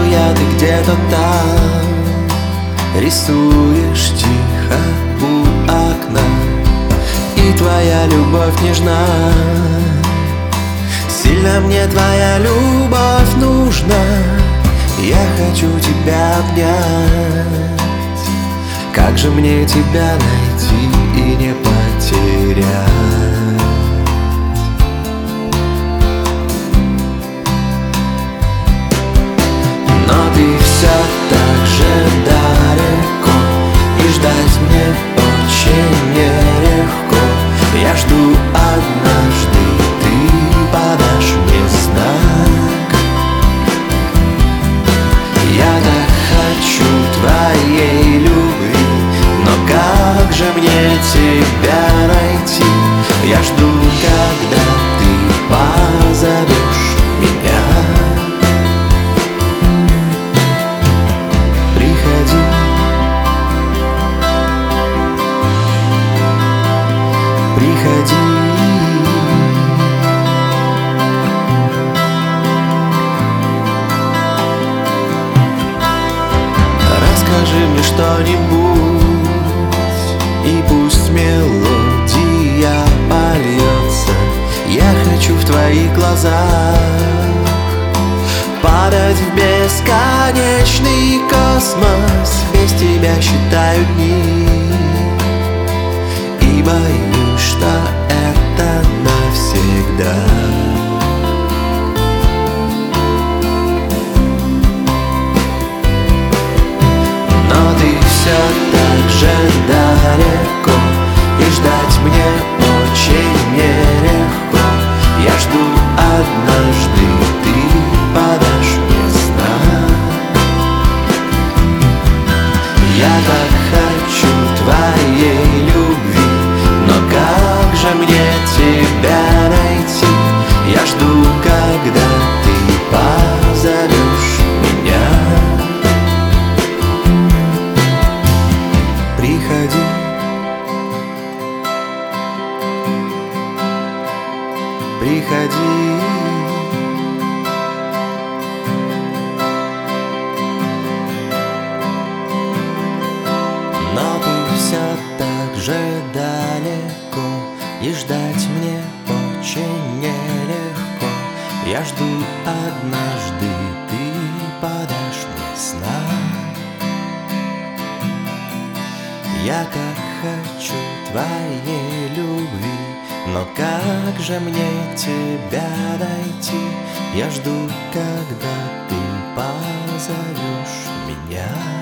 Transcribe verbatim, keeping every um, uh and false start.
я, ты где-то там рисуешь тихо у окна, и твоя любовь нежна. Сильно мне твоя любовь нужна, я хочу тебя обнять. Как же мне тебя найти и не потерять? Но ты все так же далеко, и ждать мне очень нелегко. Я жду, однажды ты подашь мне знак. Я так хочу твоей любви, но как же мне тебя найти? Я жду, когда ты позовешь меня. Приходи, приходи. Расскажи мне что-нибудь, и пусть мелодия польется. Я хочу в твоих глазах падать в бесконечный космос. Без тебя считаю дни и боюсь, что это навсегда. Но ты все так же далеко, и ждать мне очень нелегко. Я жду, однажды ты подашь мне знак. Я так хочу твоей любви, но как же мне тебя найти? Я жду, когда ты позовешь меня. Приходи, приходи. Но ты все так же далеко, и ждать мне очень нелегко. Я жду, однажды ты подашь мне знак. Я так хочу твоей любви, но как же мне тебя найти? Я жду, когда ты позовешь меня.